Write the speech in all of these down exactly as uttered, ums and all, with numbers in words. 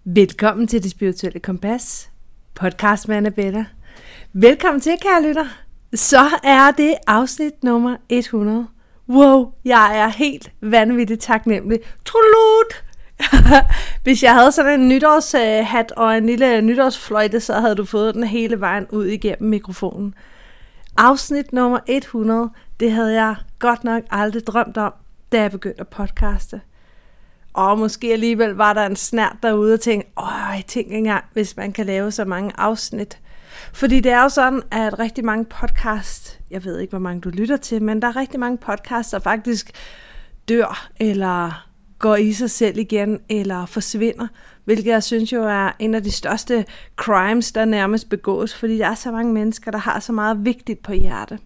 Velkommen til Det Spirituelle Kompas, podcast med Annabella. Velkommen til, kære lytter. Så er det afsnit nummer hundrede. Wow, jeg er helt vanvittigt taknemmelig. Trulut! Hvis jeg havde sådan en nytårshat og en lille nytårsfløjte, så havde du fået den hele vejen ud igennem mikrofonen. Afsnit nummer hundrede, det havde jeg godt nok aldrig drømt om, da jeg begyndte at podcaste. Og måske alligevel var der en snert derude og tænkte, åh, jeg tænker engang, hvis man kan lave så mange afsnit. Fordi det er jo sådan, at rigtig mange podcasts, jeg ved ikke, hvor mange du lytter til, men der er rigtig mange podcasts, der faktisk dør, eller går i sig selv igen, eller forsvinder. Hvilket jeg synes jo er en af de største crimes, der nærmest begås, fordi der er så mange mennesker, der har så meget vigtigt på hjerte.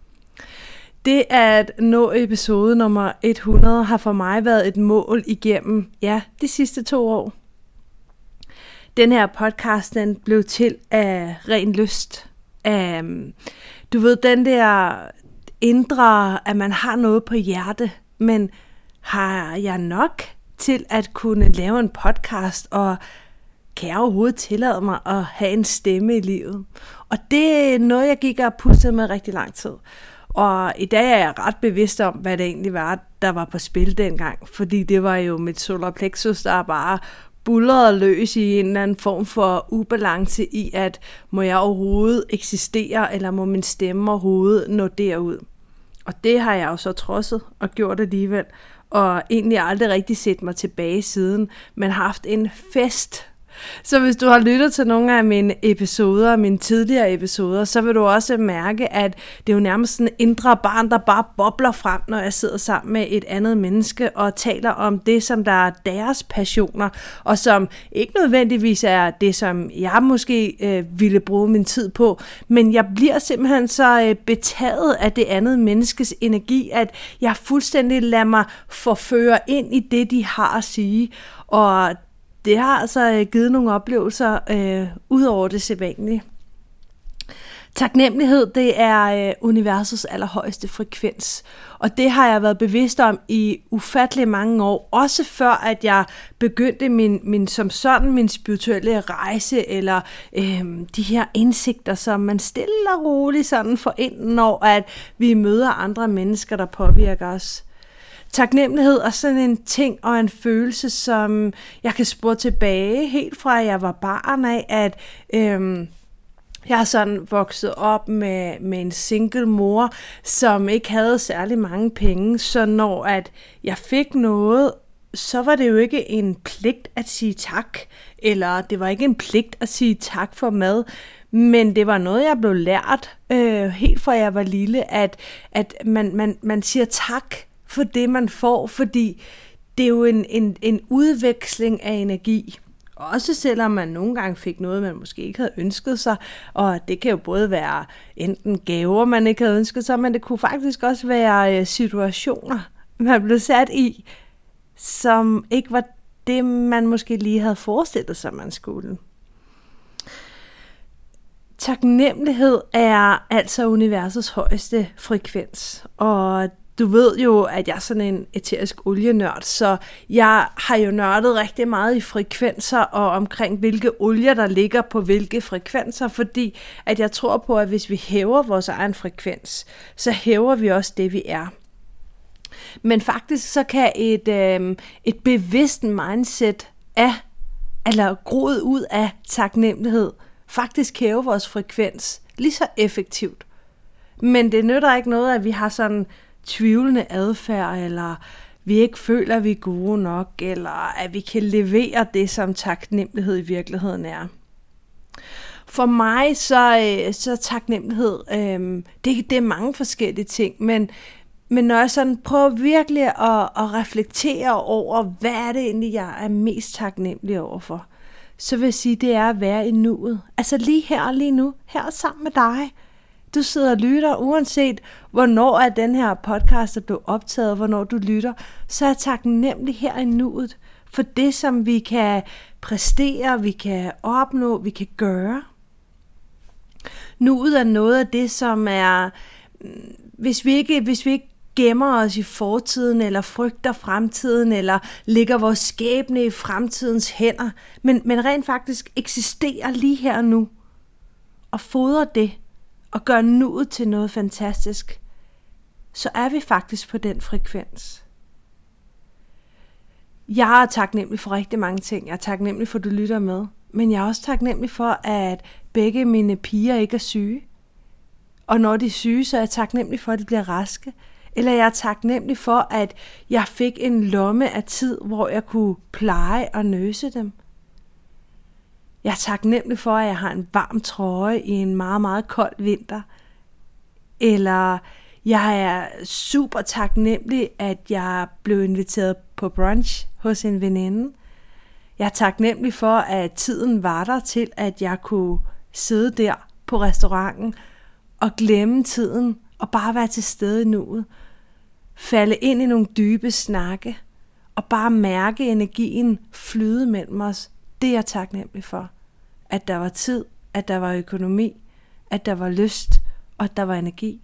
Det at nå episode nummer hundrede har for mig været et mål igennem, ja, de sidste to år. Den her podcast, den blev til af ren lyst. Af, du ved, den der indre, at man har noget på hjerte, men har jeg nok til at kunne lave en podcast, og kan jeg overhovedet tillade mig at have en stemme i livet? Og det er noget, jeg gik og pustede med rigtig lang tid. Og i dag er jeg ret bevidst om, hvad det egentlig var, der var på spil dengang. Fordi det var jo mit solar plexus, der bare bullerede løs i en eller anden form for ubalance i, at må jeg overhovedet eksistere, eller må min stemme overhovedet nå derud. Og det har jeg jo så trodset og gjort alligevel. Og egentlig aldrig rigtig set mig tilbage siden, men har haft en fest. Så hvis du har lyttet til nogle af mine episoder, mine tidligere episoder, så vil du også mærke, at det er jo nærmest sådan en indre barn, der bare bobler frem, når jeg sidder sammen med et andet menneske og taler om det, som der er deres passioner, og som ikke nødvendigvis er det, som jeg måske øh, ville bruge min tid på, men jeg bliver simpelthen så øh, betaget af det andet menneskes energi, at jeg fuldstændig lader mig forføre ind i det, de har at sige, og det har altså givet nogle oplevelser øh, ud over det sædvanlige. Taknemmelighed, det er øh, universets allerhøjeste frekvens. Og det har jeg været bevidst om i ufattelig mange år. Også før at jeg begyndte min, min, som sådan min spirituelle rejse, eller øh, de her indsigter, som man stille og roligt sådan får ind, når at vi møder andre mennesker, der påvirker os. Taknemmelighed er sådan en ting og en følelse, som jeg kan spore tilbage helt fra, at jeg var barn af, at øhm, jeg er sådan vokset op med, med en single mor, som ikke havde særlig mange penge, så når at jeg fik noget, så var det jo ikke en pligt at sige tak, eller det var ikke en pligt at sige tak for mad, men det var noget, jeg blev lært øh, helt fra jeg var lille, at, at man, man, man siger tak for det, man får, fordi det er jo en, en, en udveksling af energi. Også selvom man nogle gange fik noget, man måske ikke havde ønsket sig, og det kan jo både være enten gaver, man ikke havde ønsket sig, men det kunne faktisk også være situationer, man blev sat i, som ikke var det, man måske lige havde forestillet sig, man skulle. Taknemmelighed er altså universets højeste frekvens, og du ved jo, at jeg er sådan en æterisk olienørd, så jeg har jo nørdet rigtig meget i frekvenser og omkring hvilke olier, der ligger på hvilke frekvenser, fordi at jeg tror på, at hvis vi hæver vores egen frekvens, så hæver vi også det, vi er. Men faktisk så kan et, øh, et bevidst mindset af, eller groet ud af taknemmelighed, faktisk hæve vores frekvens lige så effektivt. Men det nytter ikke noget, at vi har sådan tvivlende adfærd, eller vi ikke føler, at vi er gode nok, eller at vi kan levere det, som taknemmelighed i virkeligheden er. For mig så, så taknemmelighed, øh, det, det er mange forskellige ting, men, men når jeg sådan prøver virkelig at, at reflektere over, hvad er det egentlig, jeg er mest taknemmelig overfor, så vil jeg sige, det er at være i nuet. Altså lige her og lige nu, her sammen med dig. Du sidder og lytter, uanset hvornår er den her podcast er blevet optaget, hvornår du lytter, så er jeg taknemmelig her i nuet for det, som vi kan præstere, vi kan opnå, vi kan gøre. Nuet er noget af det, som er, hvis vi ikke, hvis vi ikke gemmer os i fortiden, eller frygter fremtiden, eller lægger vores skæbne i fremtidens hænder, men, men rent faktisk eksisterer lige her og nu, og fodrer det, og gør nuet til noget fantastisk, så er vi faktisk på den frekvens. Jeg er taknemmelig for rigtig mange ting. Jeg er taknemmelig for, at du lytter med. Men jeg er også taknemmelig for, at begge mine piger ikke er syge. Og når de er syge, så er jeg taknemmelig for, at de bliver raske. Eller jeg er taknemmelig for, at jeg fik en lomme af tid, hvor jeg kunne pleje og nøse dem. Jeg er taknemmelig for, at jeg har en varm trøje i en meget, meget kold vinter. Eller jeg er super taknemmelig, at jeg blev inviteret på brunch hos en veninde. Jeg er taknemmelig for, at tiden var der til, at jeg kunne sidde der på restauranten og glemme tiden og bare være til stede i nuet. Falde ind i nogle dybe snakke og bare mærke energien flyde mellem os. Det er jeg taknemmelig for. At der var tid, at der var økonomi, at der var lyst og at der var energi.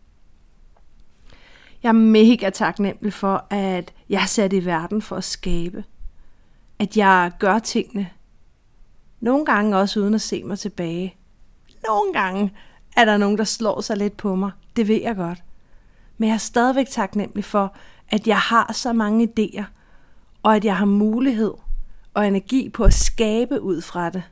Jeg er mega taknemmelig for, at jeg er sat i verden for at skabe. At jeg gør tingene. Nogle gange også uden at se mig tilbage. Nogle gange er der nogen, der slår sig lidt på mig. Det ved jeg godt. Men jeg er stadigvæk taknemmelig for, at jeg har så mange idéer, og at jeg har mulighed og energi på at skabe ud fra det.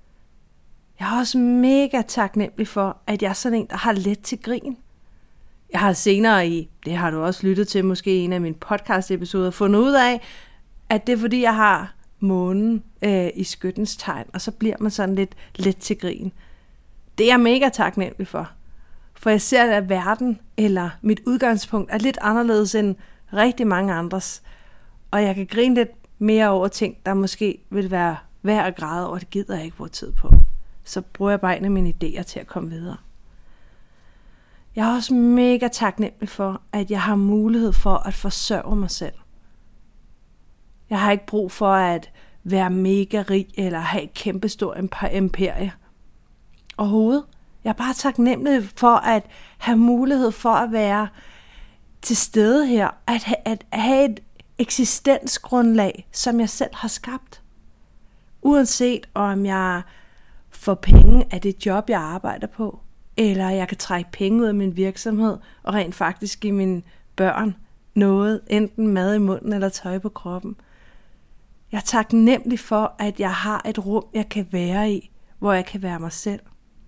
Jeg er også mega taknemmelig for, at jeg er sådan en, der har let til grin. Jeg har senere i, det har du også lyttet til, måske en af mine podcast episoder, fundet ud af, at det er fordi, jeg har månen øh, i skyttens tegn, og så bliver man sådan lidt let til grin. Det er jeg mega taknemmelig for. For jeg ser, at verden, eller mit udgangspunkt, er lidt anderledes end rigtig mange andres. Og jeg kan grine lidt mere over ting, der måske vil være værd at græde over. Det gider jeg ikke bruge tid på. Så bruger jeg bare en af mine idéer til at komme videre. Jeg er også mega taknemmelig for, at jeg har mulighed for at forsørge mig selv. Jeg har ikke brug for at være mega rig eller have et kæmpestort imperie. Overhovedet. Jeg er bare taknemmelig for at have mulighed for at være til stede her. At, ha- at have et eksistensgrundlag, som jeg selv har skabt. Uanset om jeg får penge af det job, jeg arbejder på. Eller jeg kan trække penge ud af min virksomhed og rent faktisk give mine børn noget, enten mad i munden eller tøj på kroppen. Jeg er taknemmelig for, at jeg har et rum, jeg kan være i, hvor jeg kan være mig selv.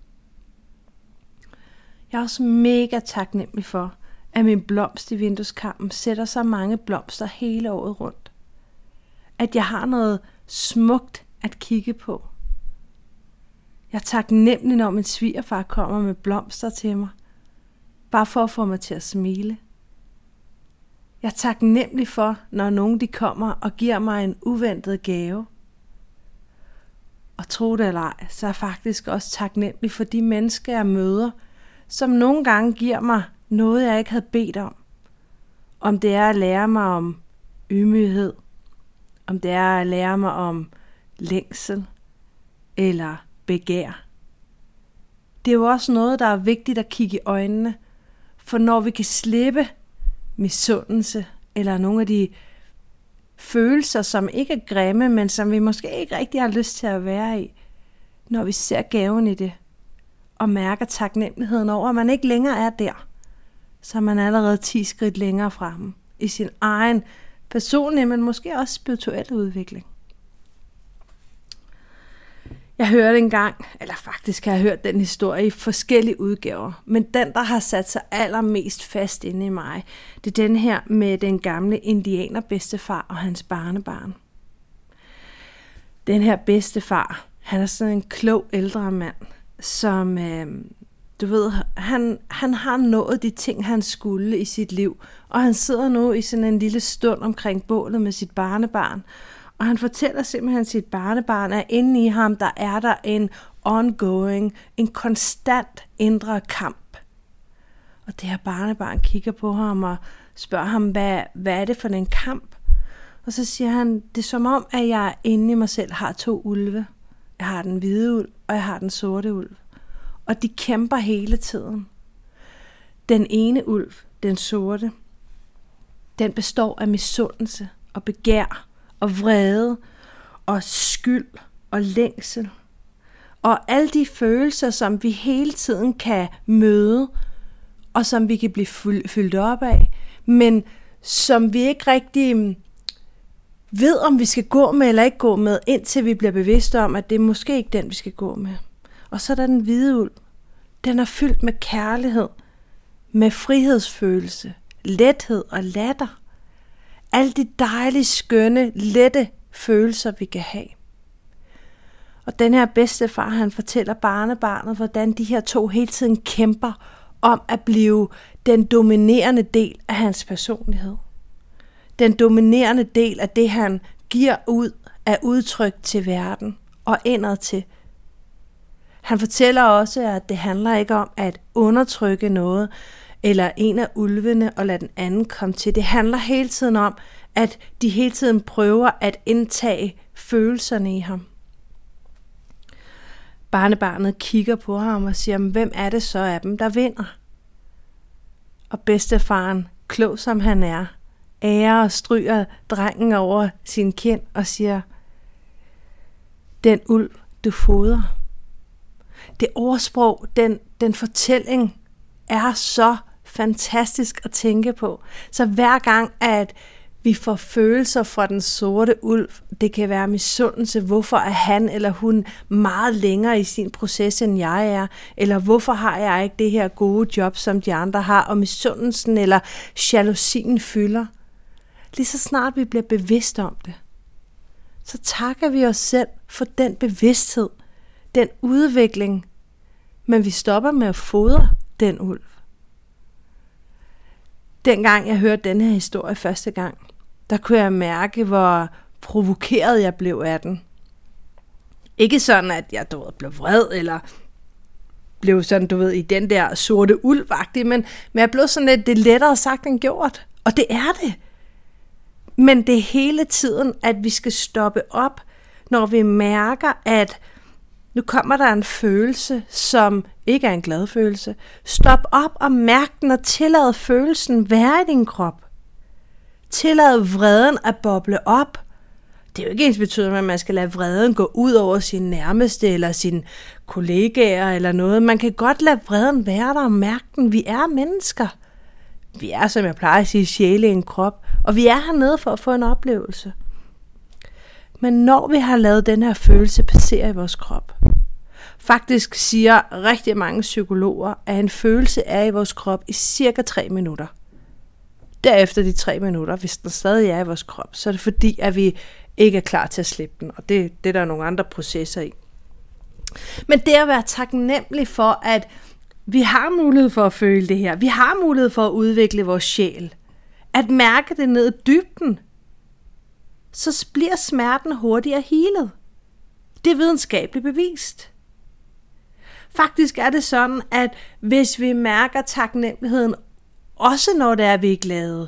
Jeg er også mega taknemmelig for, at min blomst i vindueskarmen sætter så mange blomster hele året rundt. At jeg har noget smukt at kigge på. Jeg er taknemmelig, når min svigerfar kommer med blomster til mig, bare for at få mig til at smile. Jeg er taknemmelig for, når nogen de kommer og giver mig en uventet gave. Og tro det eller ej, så er jeg faktisk også taknemmelig for de mennesker, jeg møder, som nogle gange giver mig noget, jeg ikke havde bedt om. Om det er at lære mig om ydmyghed, om det er at lære mig om længsel eller begær. Det er jo også noget, der er vigtigt at kigge i øjnene, for når vi kan slippe misundelse eller nogle af de følelser, som ikke er grimme, men som vi måske ikke rigtig har lyst til at være i, når vi ser gaven i det, og mærker taknemmeligheden over, at man ikke længere er der, så er man allerede ti skridt længere fremme i sin egen personlige, men måske også spirituelle udvikling. Jeg hørte engang, eller faktisk har jeg hørt den historie i forskellige udgaver, men den, der har sat sig allermest fast inde i mig, det er den her med den gamle indianerbedstefar og hans barnebarn. Den her bedstefar, han er sådan en klog ældre mand, som, øh, du ved, han, han har nået de ting, han skulle i sit liv, og han sidder nu i sådan en lille stund omkring bålet med sit barnebarn, og han fortæller simpelthen sit barnebarn, at inde i ham, der er der en ongoing, en konstant indre kamp. Og det her barnebarn kigger på ham og spørger ham, hvad, hvad er det for en kamp? Og så siger han, det er som om, at jeg inde i mig selv har to ulve. Jeg har den hvide ulv, og jeg har den sorte ulv. Og de kæmper hele tiden. Den ene ulv, den sorte, den består af misundelse og begær og vrede og skyld og længsel. Og alle de følelser, som vi hele tiden kan møde, og som vi kan blive fyldt op af, men som vi ikke rigtig ved, om vi skal gå med eller ikke gå med, indtil vi bliver bevidste om, at det er måske ikke den, vi skal gå med. Og så er der den hvide ulv. Den er fyldt med kærlighed, med frihedsfølelse, lethed og latter. Alle de dejlige, skønne, lette følelser, vi kan have. Og den her bedstefar, han fortæller barnebarnet, hvordan de her to hele tiden kæmper om at blive den dominerende del af hans personlighed. Den dominerende del af det, han giver ud af udtryk til verden og indad til. Han fortæller også, at det handler ikke om at undertrykke noget, eller en af ulvene og lade den anden komme til. Det handler hele tiden om, at de hele tiden prøver at indtage følelserne i ham. Barnebarnet kigger på ham og siger, hvem er det så af dem, der vinder? Og bedstefaren, klog som han er, ærer og stryger drengen over sin kind og siger, den ulv, du fodrer. Det ordsprog, den, den fortælling, er så fantastisk at tænke på. Så hver gang, at vi får følelser fra den sorte ulv, det kan være misundelse, hvorfor er han eller hun meget længere i sin proces, end jeg er, eller hvorfor har jeg ikke det her gode job, som de andre har, og misundelsen eller jalousien fylder. Lige så snart vi bliver bevidst om det, så takker vi os selv for den bevidsthed, den udvikling, men vi stopper med at fodre den ulv. Dengang jeg hørte denne her historie første gang, der kunne jeg mærke, hvor provokeret jeg blev af den. Ikke sådan, at jeg du ved, blev vred, eller blev sådan, du ved, i den der sorte ulv-agtige, men, men jeg blev sådan lidt, det er lettere sagt end gjort. Og det er det. Men det er hele tiden, at vi skal stoppe op, når vi mærker, at nu kommer der en følelse, som ikke er en glad følelse. Stop op og mærk den og tillad følelsen være i din krop. Tillad vreden at boble op. Det er jo ikke ens betydende, at man skal lade vreden gå ud over sin nærmeste eller sine kollegaer eller noget. Man kan godt lade vreden være der og mærke den. Vi er mennesker. Vi er, som jeg plejer at sige, sjæle i en krop. Og vi er hernede for at få en oplevelse. Men når vi har lavet den her følelse passere i vores krop, faktisk siger rigtig mange psykologer, at en følelse er i vores krop i cirka tre minutter. Derefter de tre minutter, hvis den stadig er i vores krop, så er det fordi, at vi ikke er klar til at slippe den. Og det, det er der nogle andre processer i. Men det at være taknemmelig for, at vi har mulighed for at føle det her. Vi har mulighed for at udvikle vores sjæl. At mærke det ned i dybden. Så bliver smerten hurtigere healet. Det er videnskabeligt bevist. Faktisk er det sådan, at hvis vi mærker taknemmeligheden, også når det er, vi er glade,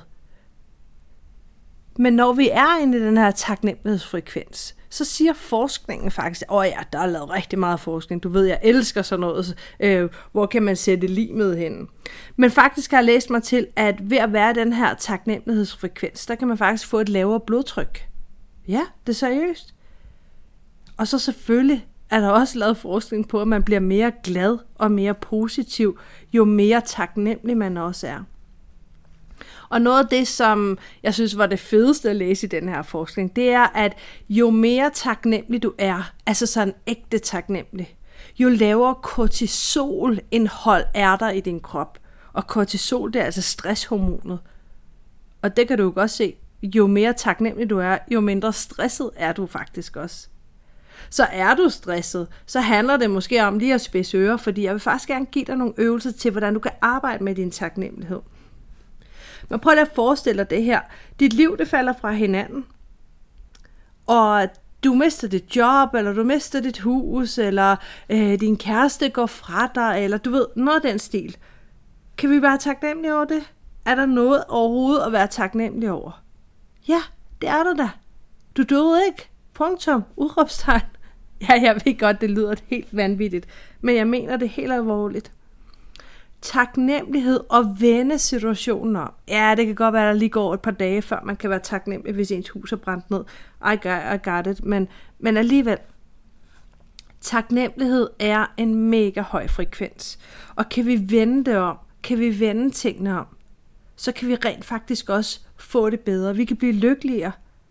men når vi er inde i den her taknemmelighedsfrekvens, så siger forskningen faktisk, åh oh ja, der er lavet rigtig meget forskning, du ved, jeg elsker sådan noget, øh, hvor kan man sætte limet hen. Men faktisk har jeg læst mig til, at ved at være den her taknemmelighedsfrekvens, der kan man faktisk få et lavere blodtryk. Ja, det er seriøst. Og så selvfølgelig er der også lavet forskning på, at man bliver mere glad og mere positiv, jo mere taknemmelig man også er. Og noget af det, som jeg synes var det fedeste at læse i den her forskning, det er, at jo mere taknemmelig du er, altså sådan ægte taknemmelig, jo lavere kortisolindhold er der i din krop. Og kortisol, det er altså stresshormonet. Og det kan du jo godt se. Jo mere taknemmelig du er, jo mindre stresset er du faktisk også. Så er du stresset, så handler det måske om lige at spidse ører, fordi jeg vil faktisk gerne give dig nogle øvelser til, hvordan du kan arbejde med din taknemmelighed. Men prøv lige at forestille dig det her. Dit liv, det falder fra hinanden. Og du mister dit job, eller du mister dit hus, eller øh, din kæreste går fra dig, eller du ved, noget af den stil. Kan vi være taknemmelige over det? Er der noget overhovedet at være taknemmelig over? Ja, det er der da. Du døde ikke. Punktum. Udråbstegn. Ja, jeg ved godt, det lyder helt vanvittigt. Men jeg mener det helt alvorligt. taknemmelighed og vende situationen om. Ja, det kan godt være, at der lige går et par dage, før man kan være taknemmelig, hvis ens hus er brændt ned. I got, I got it. Men, men alligevel, taknemmelighed er en mega høj frekvens. Og kan vi vende det om, kan vi vende tingene om, så kan vi rent faktisk også få det bedre. Vi kan blive lykkeligere.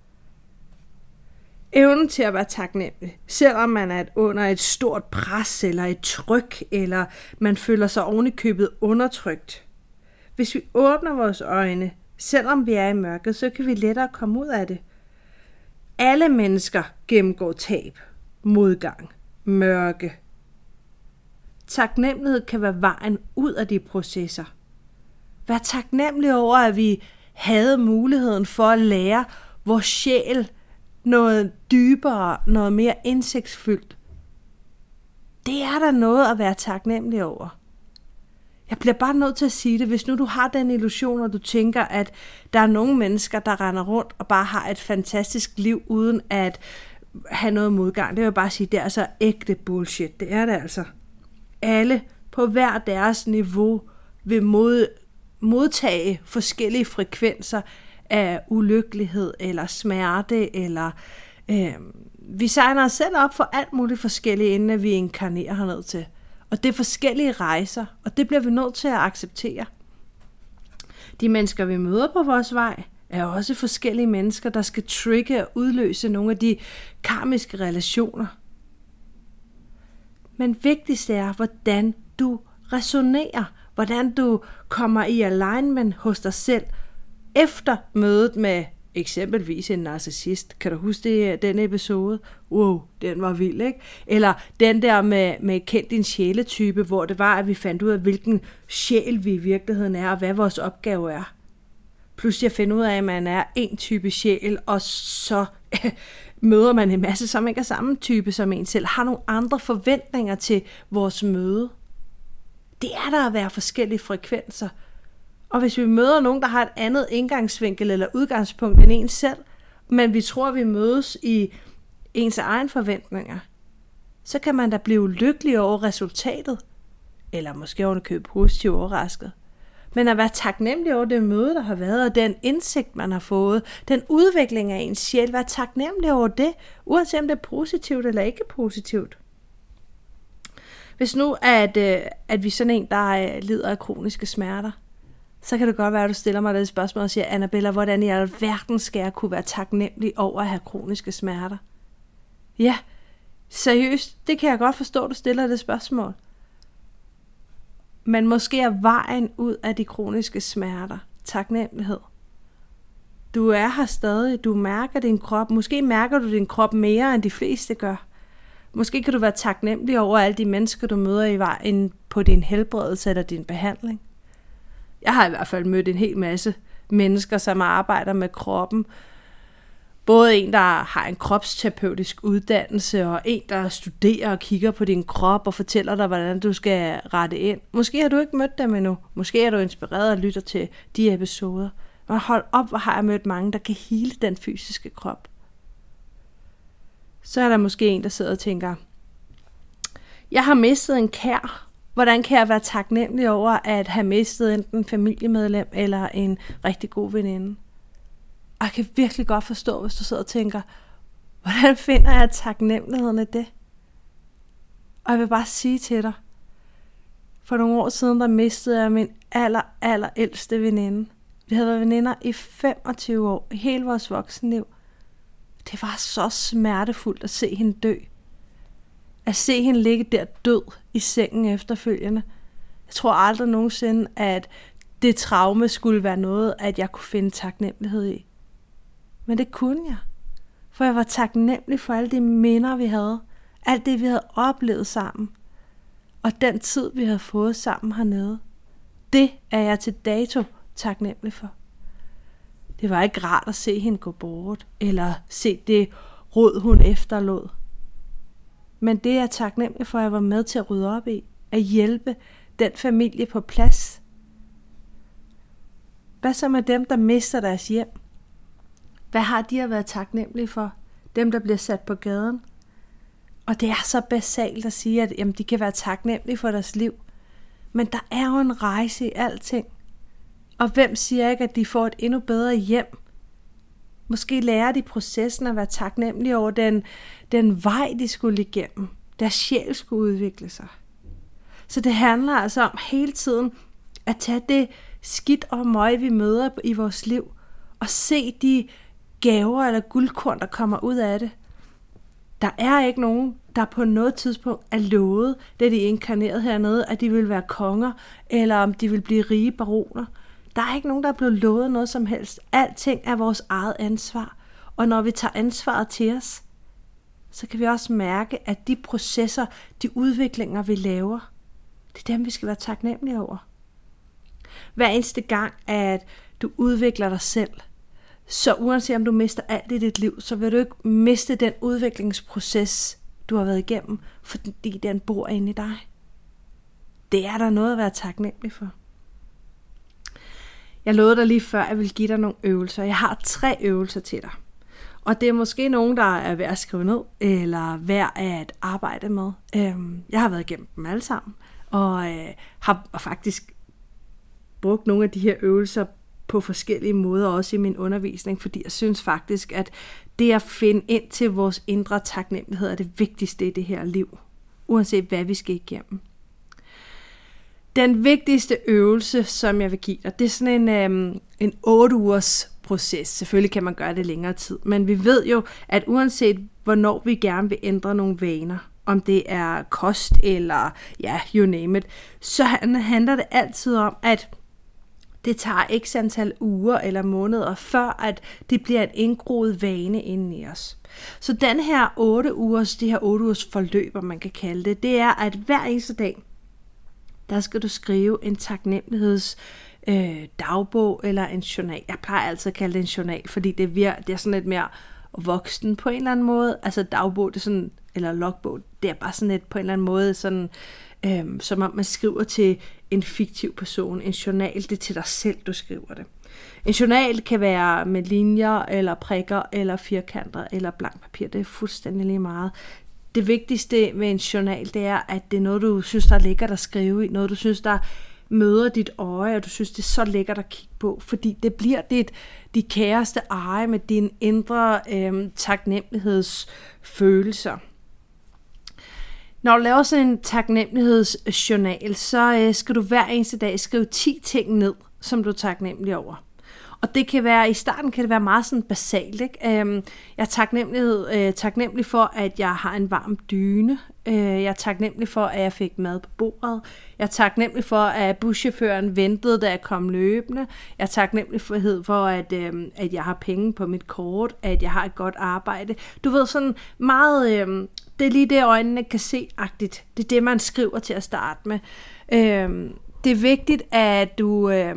Evnen til at være taknemmelig, selvom man er under et stort pres eller et tryk, eller man føler sig ovenikøbet undertrykt. Hvis vi åbner vores øjne, selvom vi er i mørket, så kan vi lettere komme ud af det. Alle mennesker gennemgår tab, modgang, mørke. Taknemmelighed kan være vejen ud af de processer. Vær taknemmelig over, at vi havde muligheden for at lære vores sjæl noget dybere, noget mere indsigtsfyldt. Det er der noget at være taknemmelig over. Jeg bliver bare nødt til at sige det, hvis nu du har den illusion, og du tænker, at der er nogle mennesker, der render rundt og bare har et fantastisk liv, uden at have noget modgang. Det vil jeg bare sige, det er altså ægte bullshit. Det er det altså. Alle på hver deres niveau vil mod, modtage forskellige frekvenser af ulykkelighed eller smerte, eller øh, vi signer os selv op for alt muligt forskelligt, inden vi inkarnerer herned til. Og det er forskellige rejser, og det bliver vi nødt til at acceptere. De mennesker, vi møder på vores vej, er også forskellige mennesker, der skal trigge og udløse nogle af de karmiske relationer. Men vigtigst er, hvordan du resonerer, hvordan du kommer i alignment hos dig selv, efter mødet med eksempelvis en narcissist. Kan du huske det, den episode? Wow, den var vild, ikke? Eller den der med, med kend din sjæletype, hvor det var, at vi fandt ud af, hvilken sjæl vi i virkeligheden er, og hvad vores opgave er. Pludselig at finde ud af, at man er en type sjæl, og så møder man en masse, som ikke er samme type som en selv, har nogle andre forventninger til vores møde. Det er der at være forskellige frekvenser. Og hvis vi møder nogen, der har et andet indgangsvinkel eller udgangspunkt end en selv, men vi tror, vi mødes i ens egen forventninger, så kan man da blive lykkelig over resultatet, eller måske ovenikøbet positivt overrasket. Men at være taknemmelig over det møde, der har været, og den indsigt, man har fået, den udvikling af ens sjæl, være taknemmelig over det, uanset om det er positivt eller ikke positivt. Hvis nu, at, at vi er sådan en, der lider af kroniske smerter, så kan det godt være, at du stiller mig det spørgsmål og siger, Annabella, hvordan i alverden skal jeg kunne være taknemmelig over at have kroniske smerter? Ja, seriøst, det kan jeg godt forstå, at du stiller det spørgsmål. Men måske er vejen ud af de kroniske smerter taknemmelighed. Du er her stadig, du mærker din krop. Måske mærker du din krop mere, end de fleste gør. Måske kan du være taknemmelig over alle de mennesker, du møder i vejen på din helbredelse eller din behandling. Jeg har i hvert fald mødt en hel masse mennesker, som arbejder med kroppen. Både en, der har en kropsterapeutisk uddannelse, og en, der studerer og kigger på din krop og fortæller dig, hvordan du skal rette ind. Måske har du ikke mødt dem endnu. Måske er du inspireret og lytter til de episoder. Men hold op, hvor har jeg mødt mange, der kan hele den fysiske krop. Så er der måske en, der sidder og tænker, jeg har mistet en kær. Hvordan kan jeg være taknemmelig over at have mistet enten en familiemedlem eller en rigtig god veninde? Og jeg kan virkelig godt forstå, hvis du sidder og tænker, hvordan finder jeg taknemmeligheden af det? Og jeg vil bare sige til dig, for nogle år siden, der mistede jeg min aller, aller ældste veninde. Vi havde været veninder i femogtyve år, i hele vores voksenliv. Det var så smertefuldt at se hende dø. At se hende ligge der død i sengen efterfølgende. Jeg tror aldrig nogensinde, at det traume skulle være noget, at jeg kunne finde taknemmelighed i. Men det kunne jeg. For jeg var taknemmelig for alle de minder, vi havde. Alt det, vi havde oplevet sammen. Og den tid, vi havde fået sammen hernede. Det er jeg til dato taknemmelig for. Det var ikke rart at se hende gå bort. Eller se det rod, hun efterlod. Men det er jeg taknemmelig for, at jeg var med til at rydde op i. At hjælpe den familie på plads. Hvad så med dem, der mister deres hjem? Hvad har de at være taknemmelige for? Dem, der bliver sat på gaden. Og det er så basalt at sige, at jamen, de kan være taknemmelige for deres liv. Men der er jo en rejse i alting. Og hvem siger ikke, at de får et endnu bedre hjem? Måske lærer de processen at være taknemmelige over den, den vej, de skulle igennem. Deres sjæl skulle udvikle sig. Så det handler altså om hele tiden at tage det skidt og møg, vi møder i vores liv, og se de gaver eller guldkorn, der kommer ud af det. Der er ikke nogen, der på noget tidspunkt er lovet, da de er inkarneret hernede, at de vil være konger, eller om de vil blive rige baroner. Der er ikke nogen, der er blevet lovet noget som helst. Alting er vores eget ansvar. Og når vi tager ansvaret til os, så kan vi også mærke, at de processer, de udviklinger, vi laver, det er dem, vi skal være taknemmelige over. Hver eneste gang, at du udvikler dig selv, så uanset om du mister alt i dit liv, så vil du ikke miste den udviklingsproces, du har været igennem, fordi den bor inde i dig. Det er der noget at være taknemmelig for. Jeg lovede dig lige før, at jeg vil give dig nogle øvelser. Jeg har tre øvelser til dig. Og det er måske nogen, der er værd at skrive ned, eller værd at arbejde med. Jeg har været igennem dem alle sammen, og har faktisk brugt nogle af de her øvelser på forskellige måder, også i min undervisning, fordi jeg synes faktisk, at det at finde ind til vores indre taknemmelighed er det vigtigste i det her liv, uanset hvad vi skal igennem. Den vigtigste øvelse, som jeg vil give dig, det er sådan en, øhm, en otte ugers proces. Selvfølgelig kan man gøre det længere tid, men vi ved jo, at uanset hvornår vi gerne vil ændre nogle vaner, om det er kost eller ja, you name it, så handler det altid om, at det tager x antal uger eller måneder, før at det bliver en indgroet vane inde i os. Så den her otte ugers, det her otte ugers forløb, man kan kalde det, det er, at hver eneste dag, der skal du skrive en taknemmeligheds øh, dagbog eller en journal. Jeg plejer altid at kalde det en journal, fordi det er, det er sådan lidt mere voksen på en eller anden måde. Altså dagbog, det er sådan, eller logbog, det er bare sådan lidt på en eller anden måde, sådan, øh, som om man skriver til en fiktiv person. En journal, det er til dig selv, du skriver det. En journal kan være med linjer, eller prikker, eller firkanter, eller blank papir. Det er fuldstændig lige meget. Det vigtigste med en journal, det er, at det er noget, du synes, der er lækkert at skrive i. Noget, du synes, der møder dit øje, og du synes, det er så lækkert at kigge på. Fordi det bliver dit, dit kæreste eje med dine indre øhm, taknemmelighedsfølelser. Når du laver sådan en taknemmelighedsjournal, så øh, skal du hver eneste dag skrive ti ting ned, som du er taknemmelig over. Og det kan være, i starten kan det være meget sådan basalt, ikke? Jeg er taknemmelig, øh, taknemmelig for, at jeg har en varm dyne. Jeg er taknemmelig for, at jeg fik mad på bordet. Jeg er taknemmelig for, at buschaufføren ventede, da jeg kom løbende. Jeg er taknemmelig for, at, øh, at jeg har penge på mit kort, at jeg har et godt arbejde. Du ved, sådan meget, øh, det er lige det, øjnene kan se-agtigt. Det er det, man skriver til at starte med. Øh, det er vigtigt, at du... Øh,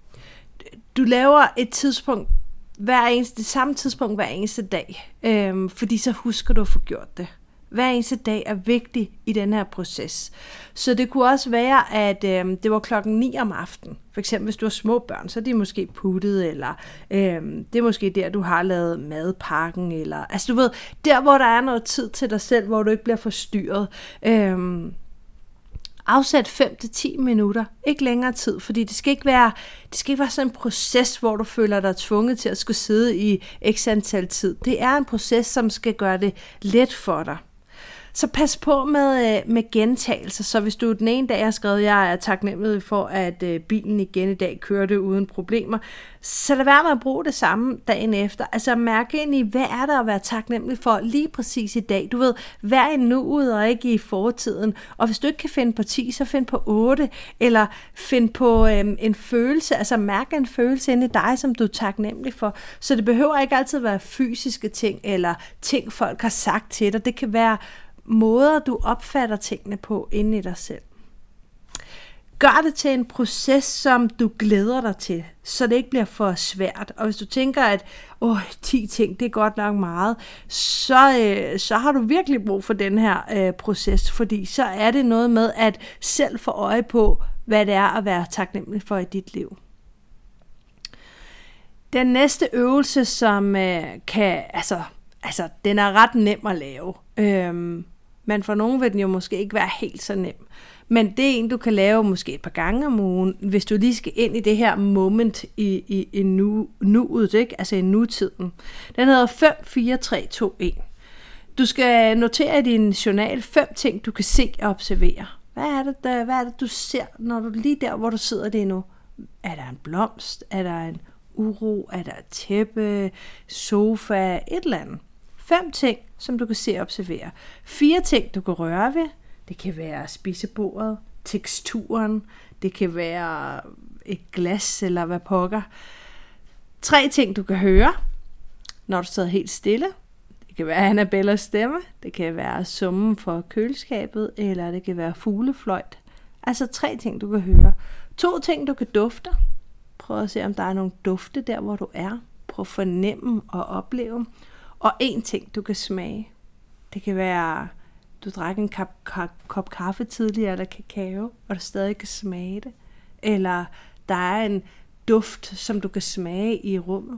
Du laver et tidspunkt, hver eneste, det samme tidspunkt hver eneste dag, øhm, fordi så husker du at få gjort det. Hver eneste dag er vigtig i den her proces. Så det kunne også være, at øhm, det var klokken ni om aftenen. For eksempel hvis du har små børn, så er de måske puttet, eller øhm, det er måske der, du har lavet madpakken. Eller, altså du ved, der hvor der er noget tid til dig selv, hvor du ikke bliver forstyrret. Øhm, Afsæt fem til ti minutter, ikke længere tid, fordi det skal ikke være, det skal ikke være sådan en proces, hvor du føler dig tvunget til at skulle sidde i x antal tid. Det er en proces, som skal gøre det let for dig. Så pas på med, med gentagelser, så hvis du den ene dag har skrevet, at jeg er taknemmelig for, at bilen igen i dag kørte uden problemer, så lad være med at bruge det samme dagen efter. Altså mærke ind i, hvad er der at være taknemmelig for lige præcis i dag. Du ved, vær i nuet og ikke i fortiden. Og hvis du ikke kan finde på ti, så find på otte, eller find på øhm, en følelse, altså mærke en følelse inde i dig, som du er taknemmelig for. Så det behøver ikke altid være fysiske ting, eller ting folk har sagt til dig. Det kan være måder, du opfatter tingene på inde i dig selv. Gør det til en proces, som du glæder dig til, så det ikke bliver for svært. Og hvis du tænker, at åh, ti ting, det er godt nok meget, så, øh, så har du virkelig brug for den her øh, proces, fordi så er det noget med at selv få øje på, hvad det er at være taknemmelig for i dit liv. Den næste øvelse, som øh, kan, altså, altså, den er ret nem at lave. Øhm, men for nogen vil den jo måske ikke være helt så nem. Men det er en, du kan lave måske et par gange om ugen, hvis du lige skal ind i det her moment i, i, i nu, nuet, ikke? Altså i nutiden. Den hedder fem fire tre to et. Du skal notere i din journal fem ting, du kan se og observere. Hvad er det, der, hvad er det du ser, når du lige der, hvor du sidder det nu? Er der en blomst? Er der en uro? Er der et tæppe? Sofa? Et eller andet. Fem ting, som du kan se og observere. Fire ting, du kan røre ved. Det kan være spisebordet, teksturen, det kan være et glas eller hvad pokker. Tre ting, du kan høre, når du sidder helt stille. Det kan være Annabellas stemme, det kan være summen for køleskabet, eller det kan være fuglefløjt. Altså tre ting, du kan høre. To ting, du kan dufte. Prøv at se, om der er nogle dufte der, hvor du er. Prøv at fornemme og opleve. Og en ting, du kan smage. Det kan være, du drak en kop, kop, kop kaffe tidligere, eller kakao, og du stadig kan smage det. Eller der er en duft, som du kan smage i rummet.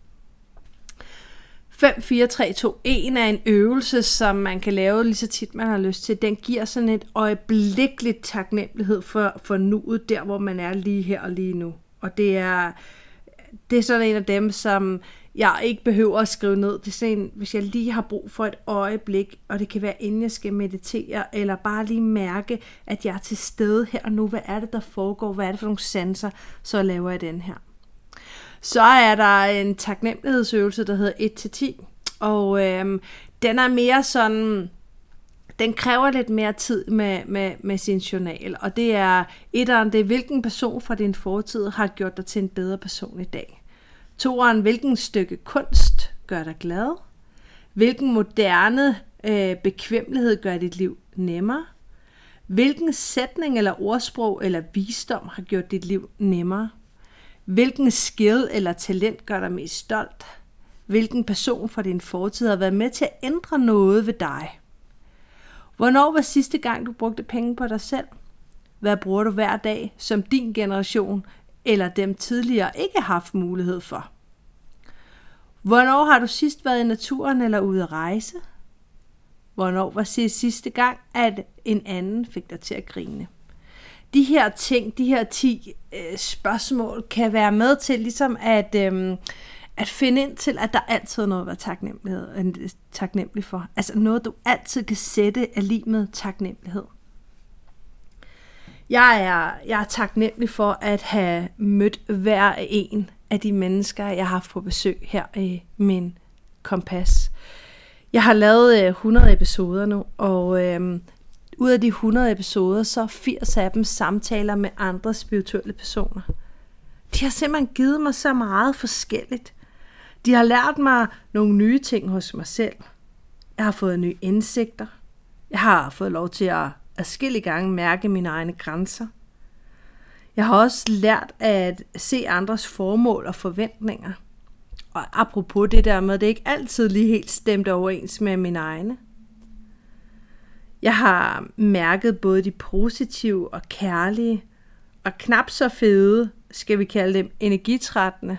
fem fire tre to et er en øvelse, som man kan lave lige så tit, man har lyst til. Den giver sådan et øjeblikkeligt taknemmelighed for, for nuet, der hvor man er lige her og lige nu. Og det er, det er sådan en af dem, som jeg ikke behøver at skrive ned. Det er sådan, hvis jeg lige har brug for et øjeblik, og det kan være inden jeg skal meditere, eller bare lige mærke, at jeg er til stede her og nu. Hvad er det, der foregår? Hvad er det for nogle sanser? Så laver jeg den her. Så er der en taknemmelighedsøvelse, der hedder et til ti, og øhm, den er mere sådan, den kræver lidt mere tid med, med, med sin journal, og det er etteren, det er hvilken person fra din fortid har gjort dig til en bedre person i dag. Toeren, hvilken stykke kunst gør dig glad? Hvilken moderne øh, bekvemmelighed gør dit liv nemmere? Hvilken sætning eller ordsprog eller visdom har gjort dit liv nemmere? Hvilken skill eller talent gør dig mest stolt? Hvilken person fra din fortid har været med til at ændre noget ved dig? Hvornår var sidste gang, du brugte penge på dig selv? Hvad bruger du hver dag, som din generation eller dem tidligere ikke har haft mulighed for? Hvornår har du sidst været i naturen eller ude at rejse? Hvornår var sidste gang, at en anden fik dig til at grine? De her ting, de her ti øh, spørgsmål, kan være med til ligesom at, øh, at finde ind til, at der altid er noget at være taknemmelighed, taknemmelig for. Altså noget, du altid kan sætte af lig med taknemmelighed. Jeg er, jeg er taknemmelig for at have mødt hver en af de mennesker, jeg har haft på besøg her i min kompas. Jeg har lavet hundrede episoder nu, og øh, ud af de hundrede episoder, så er firs af dem samtaler med andre spirituelle personer. De har simpelthen givet mig så meget forskelligt. De har lært mig nogle nye ting hos mig selv. Jeg har fået nye indsigter. Jeg har fået lov til at adskillige gange mærke mine egne grænser. Jeg har også lært at se andres formål og forventninger. Og apropos det der med, det er ikke altid lige helt stemt overens med mine egne. Jeg har mærket både de positive og kærlige, og knap så fede, skal vi kalde dem, energitrættende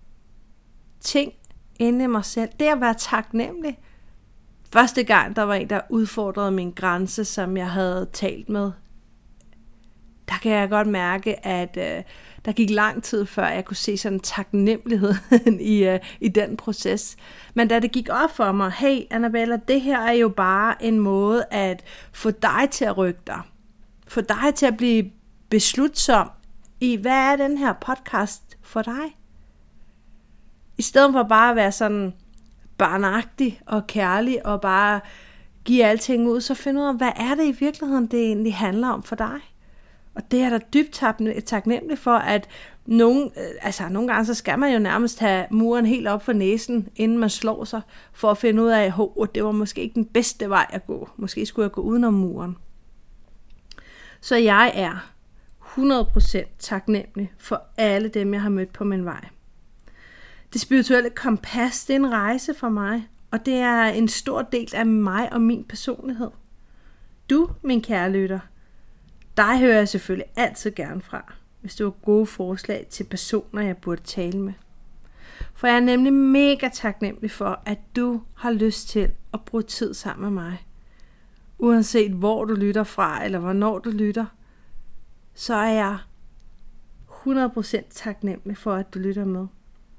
ting inde i mig selv. Det at være taknemmelig. Første gang, der var en, der udfordrede min grænse, som jeg havde talt med, der kan jeg godt mærke, at øh, der gik lang tid, før jeg kunne se sådan en taknemmelighed i, øh, i den proces. Men da det gik op for mig, hey Annabella, det her er jo bare en måde at få dig til at rykke dig. Få dig til at blive beslutsom i, hvad er den her podcast for dig? I stedet for bare at være sådan barnagtig og kærlig og bare give alting ud, så find ud af, hvad er det i virkeligheden, det egentlig handler om for dig. Og det er der dybt taknemmelig for, at nogen, altså nogle gange så skal man jo nærmest have muren helt op for næsen, inden man slår sig, for at finde ud af, at det var måske ikke den bedste vej at gå. Måske skulle jeg gå udenom muren. Så jeg er hundrede procent taknemmelig for alle dem, jeg har mødt på min vej. Det spirituelle kompas, det er en rejse for mig, og det er en stor del af mig og min personlighed. Du, min kære lytter, dig hører jeg selvfølgelig altid gerne fra, hvis du har gode forslag til personer, jeg burde tale med. For jeg er nemlig mega taknemmelig for, at du har lyst til at bruge tid sammen med mig. uanset hvor du lytter fra, eller hvornår du lytter, så er jeg hundrede procent taknemmelig for, at du lytter med.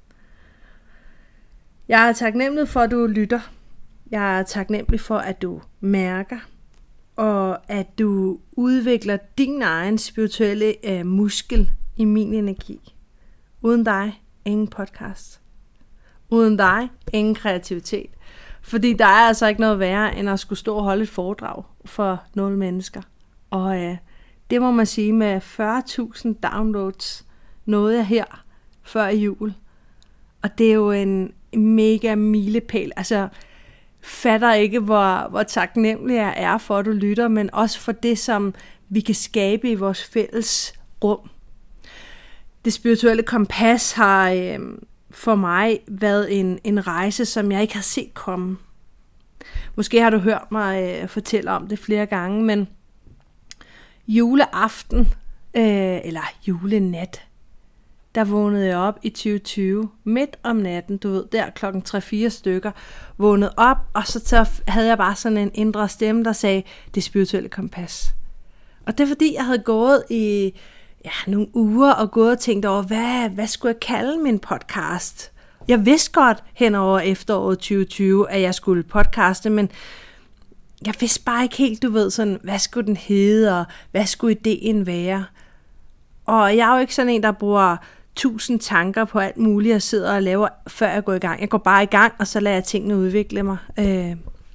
Jeg er taknemmelig for, at du lytter. Jeg er taknemmelig for, at du mærker, og at du udvikler din egen spirituelle øh, muskel i min energi. Uden dig, ingen podcast. Uden dig, ingen kreativitet. Fordi der er altså ikke noget værre, end at skulle stå og holde et foredrag for nul mennesker. Og øh, det må man sige, med fyrre tusind downloads nåede jeg her før jul. Og det er jo en mega milepæl. Altså, fatter ikke, hvor, hvor taknemmelig jeg er for, at du lytter, men også for det, som vi kan skabe i vores fælles rum. Det spirituelle kompas har øh, for mig været en, en rejse, som jeg ikke har set komme. Måske har du hørt mig øh, fortælle om det flere gange, men juleaften, øh, eller julenat, der vågnede jeg op i tyve tyve, midt om natten, du ved, der klokken tre fire stykker, vågnede op, og så havde jeg bare sådan en indre stemme, der sagde, det spirituelle kompas. Og det er fordi, jeg havde gået i ja, nogle uger, og gået og tænkt over, hvad, hvad skulle jeg kalde min podcast? Jeg vidste godt hen over efteråret tyve tyve, at jeg skulle podcaste, men jeg vidste bare ikke helt, du ved, sådan, hvad skulle den hedde, og hvad skulle ideen være? Og jeg er jo ikke sådan en, der bruger tusind tanker på alt muligt, jeg sidder og laver, før jeg går i gang. Jeg går bare i gang, og så lader jeg tingene udvikle mig. Øh.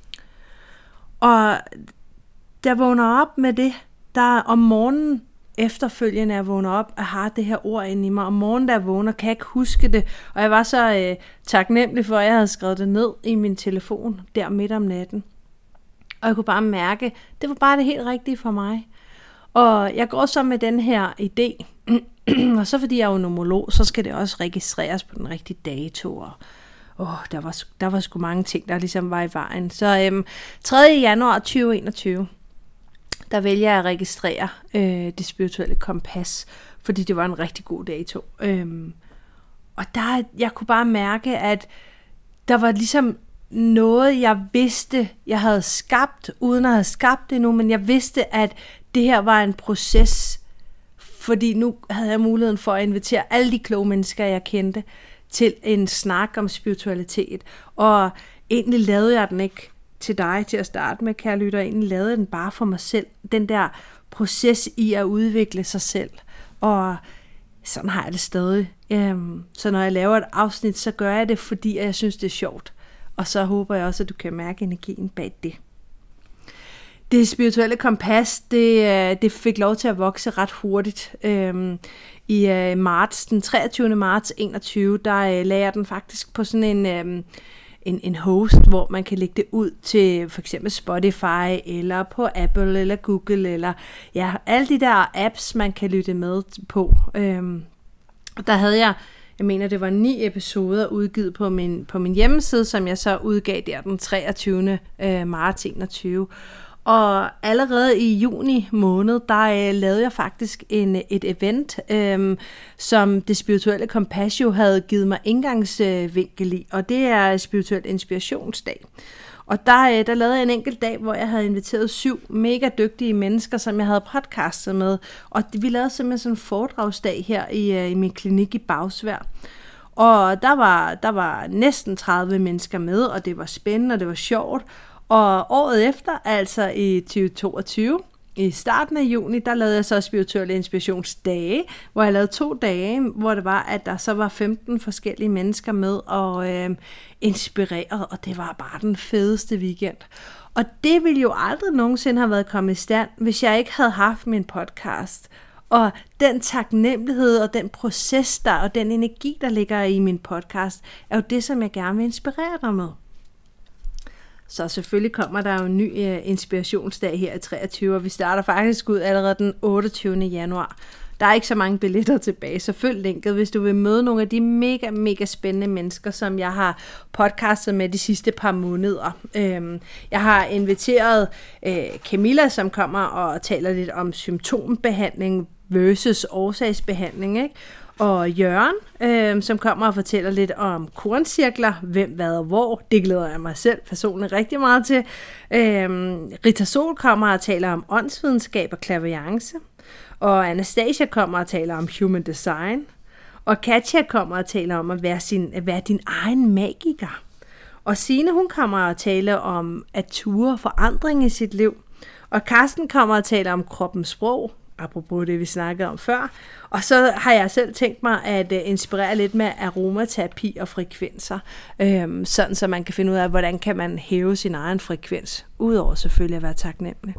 Og der vågner op med det, der om morgenen, efterfølgende jeg vågner op, og har det her ord inde i mig. Om morgenen, da jeg vågner, kan jeg ikke huske det. Og jeg var så øh, taknemmelig for, at jeg havde skrevet det ned i min telefon, der midt om natten. Og jeg kunne bare mærke, det var bare det helt rigtige for mig. Og jeg går så med den her idé, og så fordi jeg er jo nomolog, så skal det også registreres på den rigtige dato. Og åh, der var, der var sgu mange ting, der ligesom var i vejen. Så øhm, tredje januar tyve enogtyve, der vælger jeg at registrere øh, det spirituelle kompas, fordi det var en rigtig god dato. Øhm, og der, jeg kunne bare mærke, at der var ligesom noget, jeg vidste, jeg havde skabt, uden at have skabt det endnu, men jeg vidste, at det her var en proces, fordi nu havde jeg muligheden for at invitere alle de kloge mennesker, jeg kendte, til en snak om spiritualitet. Og egentlig lavede jeg den ikke til dig til at starte med, kære lytter. Egentlig lavede jeg den bare for mig selv. Den der proces i at udvikle sig selv. Og sådan har jeg det stadig. Så når jeg laver et afsnit, så gør jeg det, fordi jeg synes, det er sjovt. Og så håber jeg også, at du kan mærke energien bag det. Det spirituelle kompas, det, det fik lov til at vokse ret hurtigt. Øhm, I øh, marts, den treogtyvende marts enogtyve, der øh, lagde jeg den faktisk på sådan en, øh, en, en host, hvor man kan lægge det ud til for eksempel Spotify, eller på Apple, eller Google, eller ja, alle de der apps, man kan lytte med på. Øhm, og der havde jeg, jeg mener, det var ni episoder udgivet på min, på min hjemmeside, som jeg så udgav der den treogtyvende marts enogtyve. Og allerede i juni måned, der øh, lavede jeg faktisk en, et event, øh, som det spirituelle kompas jo havde givet mig indgangsvinkel i, og det er spirituel inspirationsdag. Og der, øh, der lavede jeg en enkelt dag, hvor jeg havde inviteret syv mega dygtige mennesker, som jeg havde podcastet med, og vi lavede simpelthen sådan en foredragsdag her i, øh, i min klinik i Bagsværd. Og der var, der var næsten tredive mennesker med, og det var spændende, og det var sjovt. Og året efter, altså i tyve toogtyve, i starten af juni, der lavede jeg så spirituelle inspirationsdage, hvor jeg lavede to dage, hvor det var, at der så var femten forskellige mennesker med og øh, inspireret, og det var bare den fedeste weekend. Og det ville jo aldrig nogensinde have været kommet i stand, hvis jeg ikke havde haft min podcast. Og den taknemmelighed og den proces der, og den energi, der ligger i min podcast, er jo det, som jeg gerne vil inspirere dig med. Så selvfølgelig kommer der jo en ny uh, inspirationsdag her i treogtyve, og vi starter faktisk ud allerede den otteogtyvende januar. Der er ikke så mange billetter tilbage, så følg linket, hvis du vil møde nogle af de mega, mega spændende mennesker, som jeg har podcastet med de sidste par måneder. Øhm, jeg har inviteret øh, Camilla, som kommer og taler lidt om symptombehandling versus årsagsbehandling, ikke? og Jørgen, øh, som kommer og fortæller lidt om korncirkler, hvem, hvad og hvor. Det glæder jeg mig selv personligt rigtig meget til. Øh, Rita Sol kommer og taler om åndsvidenskab og clairvoyance. Og Anastasia kommer og taler om human design. Og Katja kommer og taler om at være, sin, at være din egen magiker. Og Signe, hun kommer og taler om at ture forandring i sit liv. Og Karsten kommer og taler om kroppens sprog, apropos det, vi snakkede om før. Og så har jeg selv tænkt mig at uh, inspirere lidt med aromaterapi og frekvenser, øhm, sådan så man kan finde ud af, hvordan kan man hæve sin egen frekvens, udover selvfølgelig at være taknemmelig.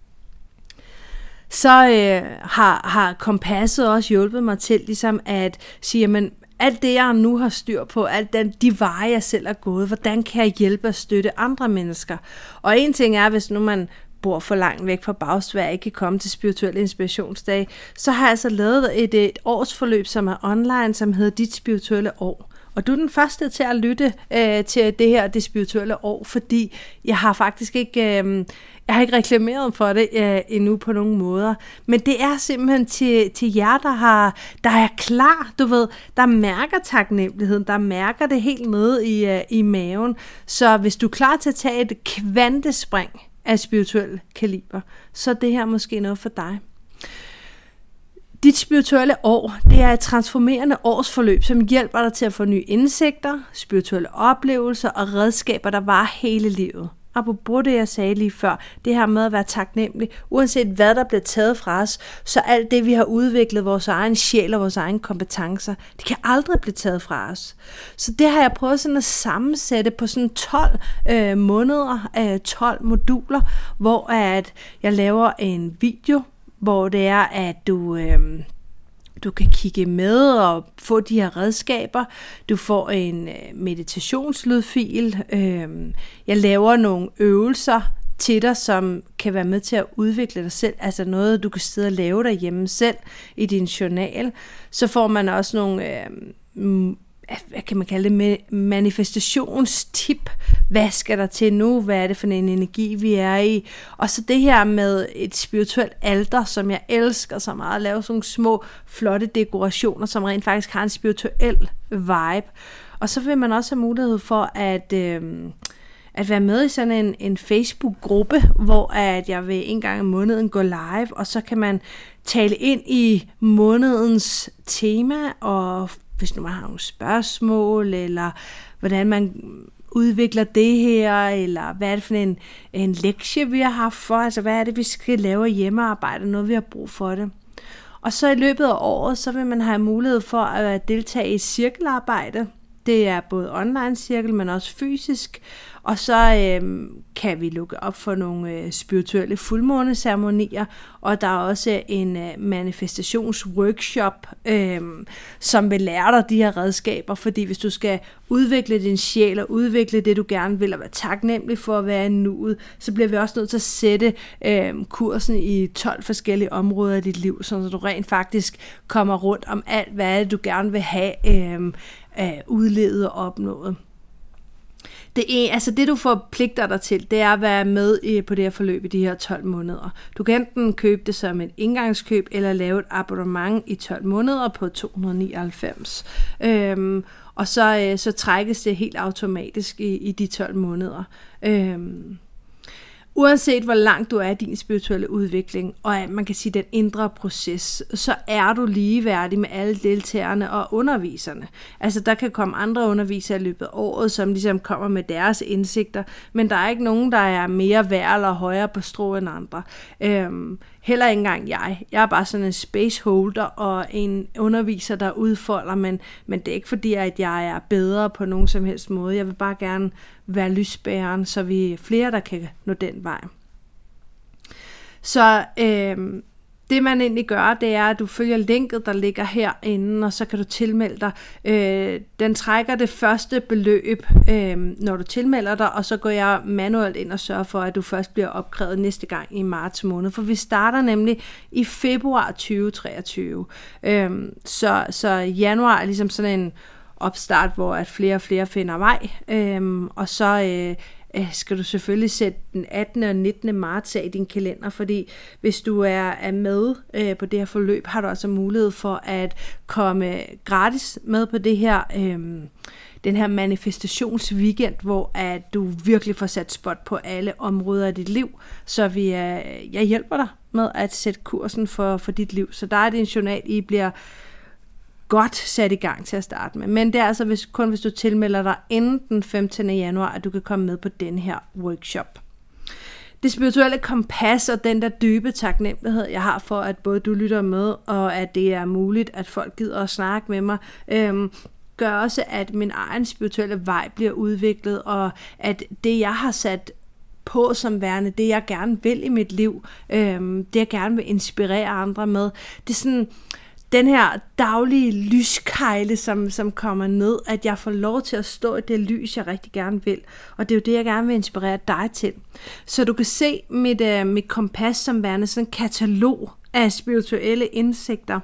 Så øh, har, har kompasset også hjulpet mig til ligesom at sige, men alt det, jeg nu har styr på, alt den, de veje, jeg selv er gået, hvordan kan jeg hjælpe og støtte andre mennesker? Og en ting er, hvis nu man bor for langt væk fra Bagsværd, ikke kan komme til spirituelle inspirationsdage, så har jeg altså lavet et, et årsforløb, som er online, som hedder Dit Spirituelle År. Og du er den første til at lytte øh, til det her, det spirituelle år, fordi jeg har faktisk ikke, øh, jeg har ikke reklameret for det øh, endnu på nogen måder. Men det er simpelthen til, til jer, der, har, der er klar, du ved, der mærker taknemmeligheden, der mærker det helt nede i, øh, i maven. Så hvis du er klar til at tage et kvantespring af spirituelle kaliber, så er det her måske noget for dig. Dit spirituelle år, det er et transformerende årsforløb, som hjælper dig til at få nye indsigter, spirituelle oplevelser og redskaber, der varer hele livet. Apropos det, jeg sagde lige før, det her med at være taknemmelig, uanset hvad der bliver taget fra os, så alt det, vi har udviklet, vores egen sjæl og vores egne kompetencer, det kan aldrig blive taget fra os. Så det har jeg prøvet sådan at sammensætte på sådan tolv øh, måneder, øh, tolv moduler, hvor at jeg laver en video, hvor det er, at du, øh, du kan kigge med og få de her redskaber. Du får en øh, meditationslydfil. Øh, jeg laver nogle øvelser til dig, som kan være med til at udvikle dig selv. Altså noget, du kan sidde og lave derhjemme selv i din journal. Så får man også nogle Øh, hvad kan man kalde det, med manifestationstip. Hvad skal der til nu? Hvad er det for en energi, vi er i? Og så det her med et spirituelt alter, som jeg elsker så meget, at lave sådan nogle små, flotte dekorationer, som rent faktisk har en spirituel vibe. Og så vil man også have mulighed for at, øh, at være med i sådan en, en Facebook-gruppe, hvor at jeg vil en gang i måneden gå live, og så kan man tale ind i månedens tema, og hvis nu man har nogle spørgsmål, eller hvordan man udvikler det her, eller hvad er det for en, en lektie, vi har haft for, altså hvad er det, vi skal lave hjemmearbejde, noget vi har brug for det. Og så i løbet af året, så vil man have mulighed for at deltage i cirkelarbejde. Det er både online cirkel, men også fysisk. Og så øh, kan vi lukke op for nogle øh, spirituelle fuldmåneceremonier, og der er også en øh, manifestationsworkshop, øh, som vil lære dig de her redskaber, fordi hvis du skal udvikle din sjæl og udvikle det, du gerne vil, og være taknemmelig for at være i nuet, så bliver vi også nødt til at sætte øh, kursen i tolv forskellige områder af dit liv, så du rent faktisk kommer rundt om alt, hvad det, du gerne vil have øh, øh, udlevet og opnået. Det, er, altså det du forpligter dig til, det er at være med i, på det her forløb i de her tolv måneder. Du kan enten købe det som et indgangskøb, eller lave et abonnement i tolv måneder på to hundrede nioghalvfems. Øhm, og så, så trækkes det helt automatisk i, i de tolv måneder. Øhm, Uanset hvor langt du er i din spirituelle udvikling, og man kan sige den indre proces, så er du ligeværdig med alle deltagerne og underviserne. Altså der kan komme andre undervisere i løbet af året, som ligesom kommer med deres indsigter, men der er ikke nogen, der er mere værd eller højere på strå end andre. Øhm, heller ikke engang jeg. Jeg er bare sådan en spaceholder og en underviser, der udfolder, men, men det er ikke fordi, at jeg er bedre på nogen som helst måde. Jeg vil bare gerne være lysbæreren, så vi er flere, der kan nå den vej. Så øh, det man egentlig gør, det er, at du følger linket, der ligger herinde, og så kan du tilmelde dig. Øh, den trækker det første beløb, øh, når du tilmelder dig, og så går jeg manuelt ind og sørger for, at du først bliver opkrævet næste gang i marts måned, for vi starter nemlig i februar tyve treogtyve. Øh, så, så januar er ligesom sådan en opstart, hvor at flere og flere finder vej, øhm, og så øh, øh, skal du selvfølgelig sætte den attende og nittende marts af i din kalender, fordi hvis du er, er med øh, på det her forløb, har du altså mulighed for at komme gratis med på det her øh, den her manifestationsweekend, hvor at du virkelig får sat spot på alle områder af dit liv, så vi er, jeg hjælper dig med at sætte kursen for, for dit liv. Så der er din journal, I bliver godt sat i gang til at starte med. Men det er altså hvis, kun hvis du tilmelder dig inden den femtende januar, at du kan komme med på den her workshop. Det spirituelle kompas og den der dybe taknemmelighed, jeg har for, at både du lytter med, og at det er muligt, at folk gider at snakke med mig, øhm, gør også, at min egen spirituelle vej bliver udviklet, og at det, jeg har sat på som værende, det jeg gerne vil i mit liv, øhm, det jeg gerne vil inspirere andre med, det er sådan den her daglige lyskejle, som, som kommer ned, at jeg får lov til at stå i det lys, jeg rigtig gerne vil. Og det er jo det, jeg gerne vil inspirere dig til. Så du kan se mit, øh, mit kompas som værende sådan en katalog af spirituelle indsigter.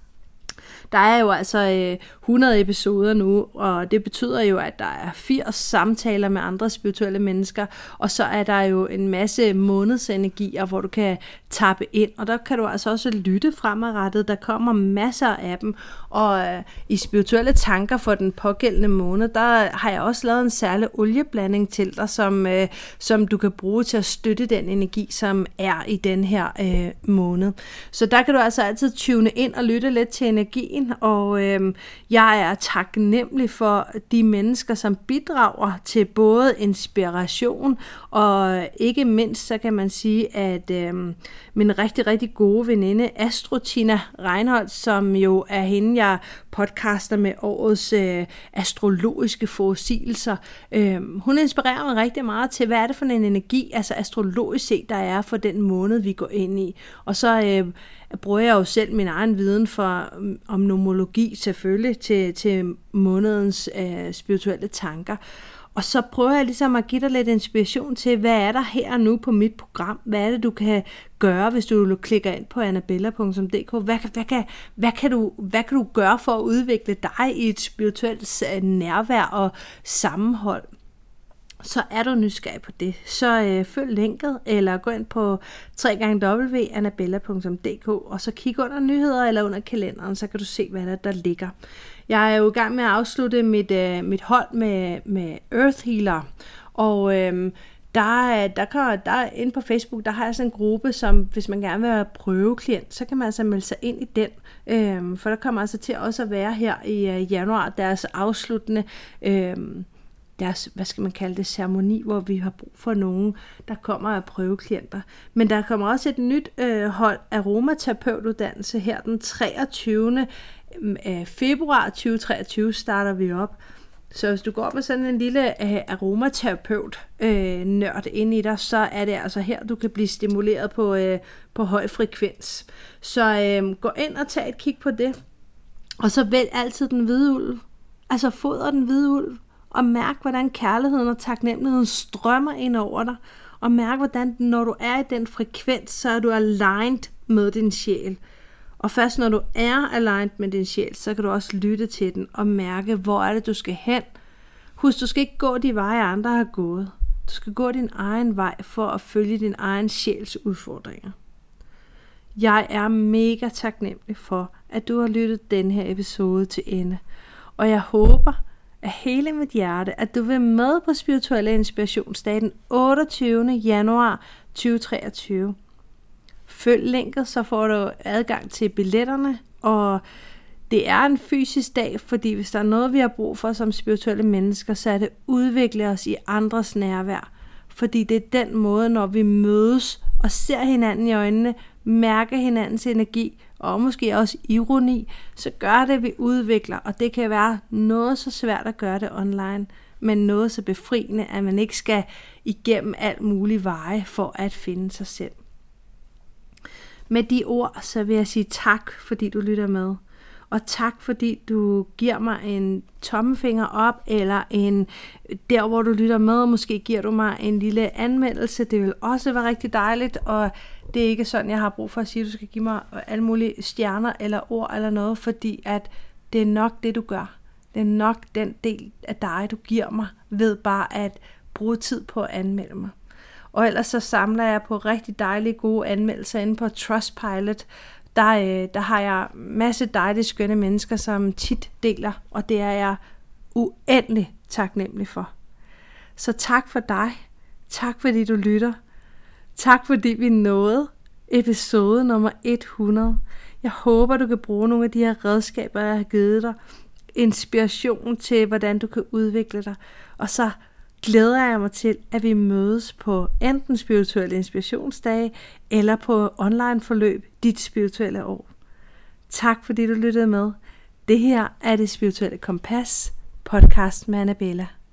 Der er jo altså øh, hundrede episoder nu, og det betyder jo, at der er firs samtaler med andre spirituelle mennesker, og så er der jo en masse månedsenergier, hvor du kan tappe ind, og der kan du altså også lytte fremadrettet. Der kommer masser af dem, og øh, i spirituelle tanker for den pågældende måned, der har jeg også lavet en særlig olieblanding til dig, som, øh, som du kan bruge til at støtte den energi, som er i den her øh, måned. Så der kan du altså altid tune ind og lytte lidt til energien, og øh, jeg er taknemmelig for de mennesker, som bidrager til både inspiration, og ikke mindst, så kan man sige, at øh, min rigtig, rigtig gode veninde, Astro Tina Reinholdt, som jo er hende, jeg podcaster med årets øh, astrologiske forudsigelser, øh, hun inspirerer mig rigtig meget til, hvad er det for en energi, altså astrologisk set, der er for den måned, vi går ind i. Og så øh, bruger jeg jo selv min egen viden for, om nomologi selvfølgelig, til, til månedens øh, spirituelle tanker. Og så prøver jeg ligesom at give dig lidt inspiration til, hvad er der her nu på mit program? Hvad er det, du kan gøre, hvis du klikker ind på annabella punktum d k? Hvad, hvad, kan, hvad, kan du, hvad kan du gøre for at udvikle dig i et spirituelt nærvær og sammenhold? Så er du nysgerrig på det, så øh, følg linket, eller gå ind på w w w punktum annabella punktum d k, og så kig under nyheder eller under kalenderen, så kan du se, hvad der, der ligger. Jeg er jo i gang med at afslutte mit, øh, mit hold med, med Earth Healer, og øh, der, der, kan, der inde på Facebook, der har jeg sådan en gruppe, som hvis man gerne vil være prøveklient, så kan man altså melde sig ind i den, øh, for der kommer altså til også at være her i øh, januar, deres afsluttende øh, deres, hvad skal man kalde det, ceremoni, hvor vi har brug for nogen, der kommer af prøveklienter. Men der kommer også et nyt øh, hold aromaterapeutuddannelse her den treogtyvende februar tyve treogtyve starter vi op. Så hvis du går med sådan en lille øh, aromaterapeut øh, nørd ind i dig, så er det altså her, du kan blive stimuleret på, øh, på høj frekvens. Så øh, gå ind og tag et kig på det. Og så vælg altid den hvide ulv. Altså foder den hvide ulv. Og mærk, hvordan kærligheden og taknemmeligheden strømmer ind over dig. Og mærk, hvordan når du er i den frekvens, så er du aligned med din sjæl. Og først når du er aligned med din sjæl, så kan du også lytte til den og mærke, hvor er det, du skal hen. Husk, du skal ikke gå de veje, andre har gået. Du skal gå din egen vej for at følge din egen sjæls udfordringer. Jeg er mega taknemmelig for, at du har lyttet den her episode til ende. Og jeg håber af hele mit hjerte, at du vil med på Spirituelle Inspirationsdag den otteogtyvende januar tyve treogtyve. Følg linket, så får du adgang til billetterne, og det er en fysisk dag, fordi hvis der er noget, vi har brug for som spirituelle mennesker, så er det at udvikle os i andres nærvær. Fordi det er den måde, når vi mødes og ser hinanden i øjnene, mærker hinandens energi, og måske også ironi, så gør det, at vi udvikler, og det kan være noget så svært at gøre det online, men noget så befriende, at man ikke skal igennem alt mulige veje for at finde sig selv. Med de ord, så vil jeg sige tak, fordi du lytter med. Og tak, fordi du giver mig en tommelfinger op, eller en der, hvor du lytter med, måske giver du mig en lille anmeldelse. Det vil også være rigtig dejligt, og det er ikke sådan, jeg har brug for at sige, at du skal give mig alle mulige stjerner eller ord eller noget, fordi at det er nok det, du gør. Det er nok den del af dig, du giver mig, ved bare at bruge tid på at anmelde mig. Og ellers så samler jeg på rigtig dejlige gode anmeldelser inde på Trustpilot. Der, øh, der har jeg masse dejlige skønne mennesker, som tit deler, og det er jeg uendelig taknemmelig for. Så tak for dig. Tak fordi du lytter. Tak fordi vi nåede episode nummer hundrede. Jeg håber, du kan bruge nogle af de her redskaber, jeg har givet dig. Inspiration til, hvordan du kan udvikle dig. Og så glæder jeg mig til, at vi mødes på enten spirituelle inspirationsdage, eller på online forløb dit spirituelle år. Tak fordi du lyttede med. Det her er Det Spirituelle Kompas, podcast med Annabella.